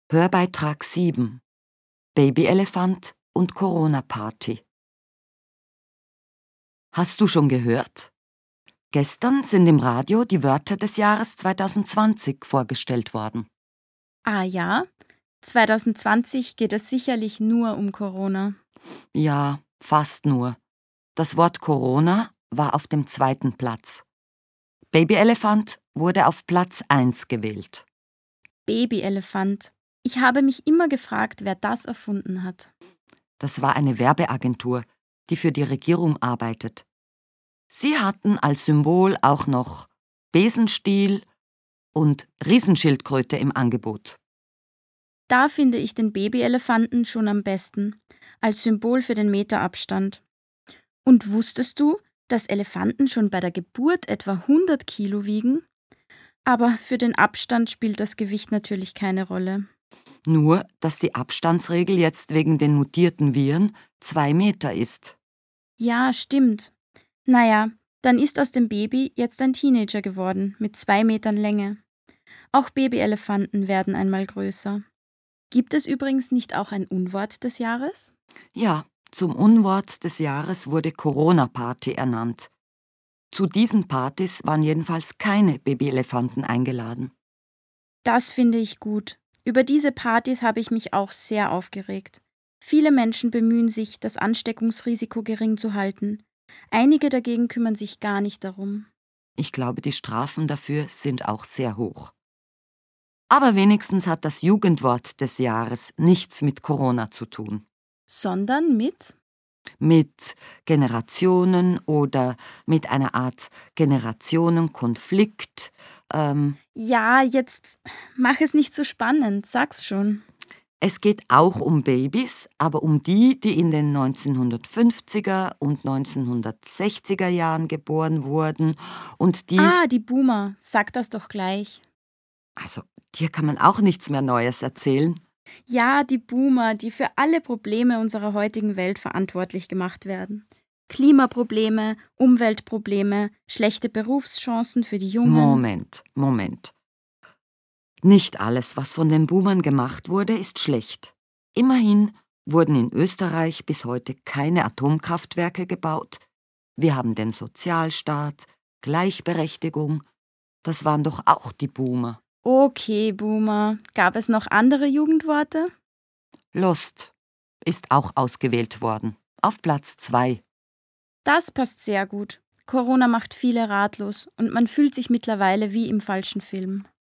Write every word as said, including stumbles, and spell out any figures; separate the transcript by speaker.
Speaker 1: Hörbeitrag sieben. Babyelefant und Corona-Party. Hast du schon gehört? Gestern sind im Radio die Wörter des Jahres zwanzig zwanzig vorgestellt worden.
Speaker 2: Ah ja, zwanzig zwanzig geht es sicherlich nur um Corona.
Speaker 1: Ja, fast nur. Das Wort Corona war auf dem zweiten Platz. Babyelefant wurde auf Platz eins gewählt.
Speaker 2: Babyelefant. Ich habe mich immer gefragt, wer das erfunden hat.
Speaker 1: Das war eine Werbeagentur, die für die Regierung arbeitet. Sie hatten als Symbol auch noch Besenstiel und Riesenschildkröte im Angebot.
Speaker 2: Da finde ich den Babyelefanten schon am besten, als Symbol für den Meterabstand. Und wusstest du, dass Elefanten schon bei der Geburt etwa hundert Kilo wiegen? Aber für den Abstand spielt das Gewicht natürlich keine Rolle.
Speaker 1: Nur, dass die Abstandsregel jetzt wegen den mutierten Viren zwei Meter ist.
Speaker 2: Ja, stimmt. Naja, dann ist aus dem Baby jetzt ein Teenager geworden, mit zwei Metern Länge. Auch Babyelefanten werden einmal größer. Gibt es übrigens nicht auch ein Unwort des Jahres?
Speaker 1: Ja, zum Unwort des Jahres wurde Corona-Party ernannt. Zu diesen Partys waren jedenfalls keine Babyelefanten eingeladen.
Speaker 2: Das finde ich gut. Über diese Partys habe ich mich auch sehr aufgeregt. Viele Menschen bemühen sich, das Ansteckungsrisiko gering zu halten. Einige dagegen kümmern sich gar nicht darum.
Speaker 1: Ich glaube, die Strafen dafür sind auch sehr hoch. Aber wenigstens hat das Jugendwort des Jahres nichts mit Corona zu tun.
Speaker 2: Sondern mit?
Speaker 1: Mit Generationen oder mit einer Art Generationenkonflikt. Ähm,
Speaker 2: Ja, jetzt mach es nicht so spannend, sag's schon.
Speaker 1: es geht auch um Babys, aber um die, die in den neunzehnhundertfünfziger und neunzehnhundertsechziger Jahren geboren wurden und die...
Speaker 2: Ah, die Boomer, sag das doch gleich.
Speaker 1: Also, dir kann man auch nichts mehr Neues erzählen.
Speaker 2: Ja, die Boomer, die für alle Probleme unserer heutigen Welt verantwortlich gemacht werden. Klimaprobleme, Umweltprobleme, schlechte Berufschancen für die Jungen.
Speaker 1: Moment, Moment. Nicht alles, was von den Boomern gemacht wurde, ist schlecht. Immerhin wurden in Österreich bis heute keine Atomkraftwerke gebaut. Wir haben den Sozialstaat, Gleichberechtigung. Das waren doch auch die Boomer.
Speaker 2: Okay, Boomer. Gab es noch andere Jugendworte?
Speaker 1: Lost ist auch ausgewählt worden. Auf Platz zwei.
Speaker 2: Das passt sehr gut. Corona macht viele ratlos und man fühlt sich mittlerweile wie im falschen Film.